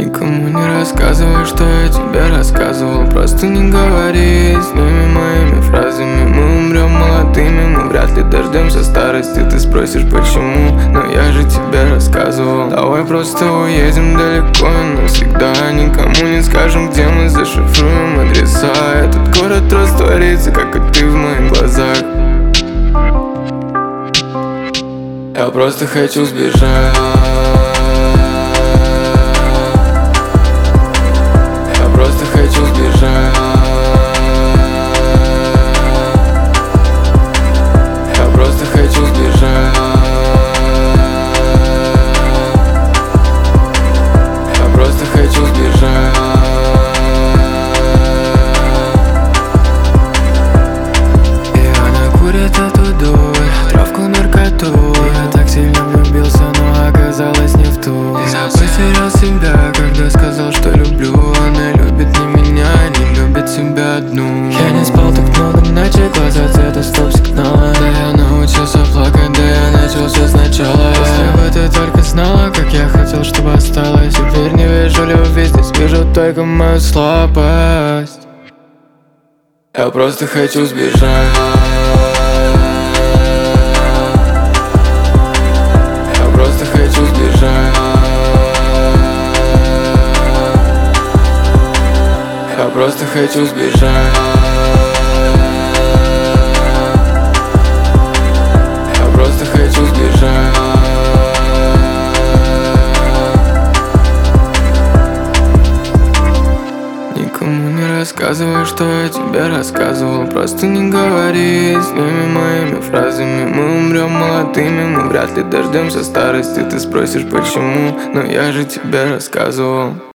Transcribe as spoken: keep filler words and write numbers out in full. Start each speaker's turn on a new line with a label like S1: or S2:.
S1: Никому не рассказывай, что я тебе рассказывал. Просто не говори с ними моими фразами. Мы умрем молодыми, мы вряд ли дождемся старости. Ты спросишь почему, но я же тебе рассказывал. Давай просто уедем далеко и навсегда. Никому не скажем, где мы, зашифруем адреса. Этот город растворится, как и ты в моих глазах. Я просто хочу сбежать. Я просто хочу сбежать. Я просто хочу сбежать. Я просто хочу сбежать. И она курит эту дурь, травку, наркоту. Я так сильно влюбился, но оказалось не в ту. Я потерял себя, когда сказал, что люблю. Она любит не меня, не любит себя одну. Я не спал так много ночей, глаза цвета стоп-сигнала. Да я научился плакать, да я начал все сначала. Если бы ты только знала, как я хотел, чтобы осталось. Теперь не вижу любви, здесь вижу только мою слабость. Я просто хочу сбежать. Я просто хочу сбежать. Я просто хочу сбежать. Я просто хочу сбежать. Никому не рассказывай, что я тебе рассказывал. Просто не говори с ними моими фразами. Мы умрем молодыми, мы вряд ли дождемся старости. Ты спросишь почему, но я же тебе рассказывал.